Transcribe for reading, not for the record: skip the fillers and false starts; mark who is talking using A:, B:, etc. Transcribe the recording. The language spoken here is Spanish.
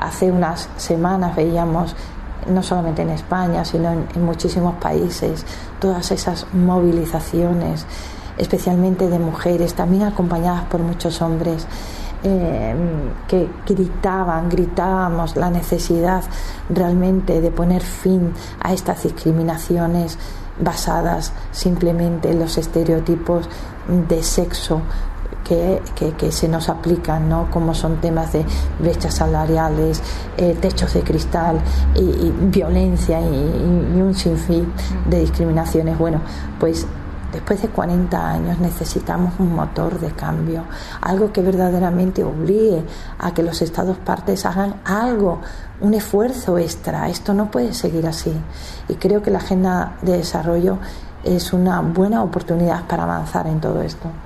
A: Hace unas semanas veíamos, no solamente en España, sino en muchísimos países, todas esas movilizaciones, especialmente de mujeres, también acompañadas por muchos hombres, que gritábamos la necesidad realmente de poner fin a estas discriminaciones basadas simplemente en los estereotipos de sexo que se nos aplican, ¿no? Como son temas de brechas salariales, techos de cristal y violencia y un sinfín de discriminaciones. Bueno, pues después de 40 años necesitamos un motor de cambio, algo que verdaderamente obligue a que los Estados partes hagan algo, un esfuerzo extra. Esto no puede seguir así. Y creo que la Agenda de Desarrollo es una buena oportunidad para avanzar en todo esto.